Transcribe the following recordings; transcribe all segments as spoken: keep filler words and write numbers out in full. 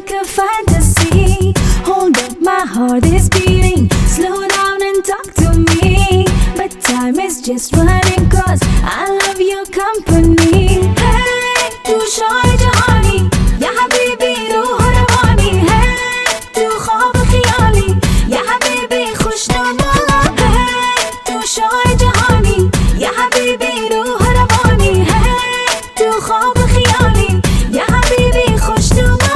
like a fantasy. Hold up, my heart is beating. Slow down and talk to me. But time is just running, cause I love your company. Hey, tu shoy jahani, ya habibi ruh rawani. Hey, tu khwab khiyali, ya habibi khushnuma. Hey, tu shoy jahani, ya habibi ruh rawani. Hey, tu khwab khiyali, ya habibi khushnuma.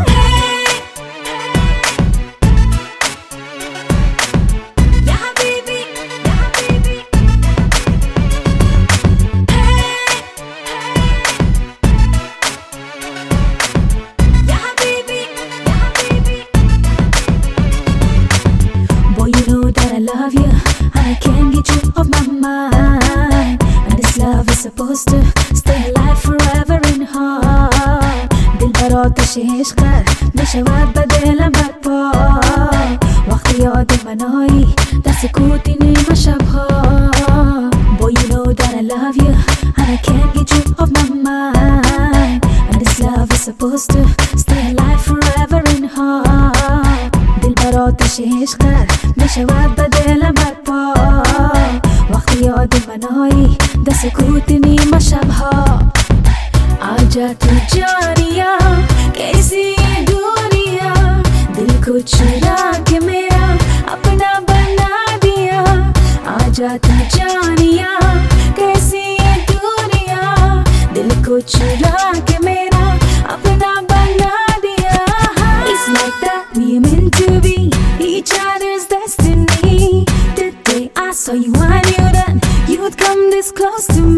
I love you, and I can't get you off my mind. And this love is supposed to stay alive forever in heart. दिल पर आतिश इश्क नशवात بدل برپا. وقتی یاد منایی در سکوتی نیمه شبها. Boy, you know that I love you, and I can't get you off my mind. And this love is supposed to stay alive forever in heart. दिल पर आतिश इश्क نشود بدل برپا. وقتی یاد منایی در سکوت نیمه شبها. आजा तू जानिया कैसी ये दुनिया. दिल को चुरा के मेरा अपना बना दिया. आजा तू जानिया कैसी ये दुनिया. दिल को चुरा के मेरा अपना बना दिया. It's like that we are meant to be each other's destiny. The day I saw you I knew that you'd come this close to me.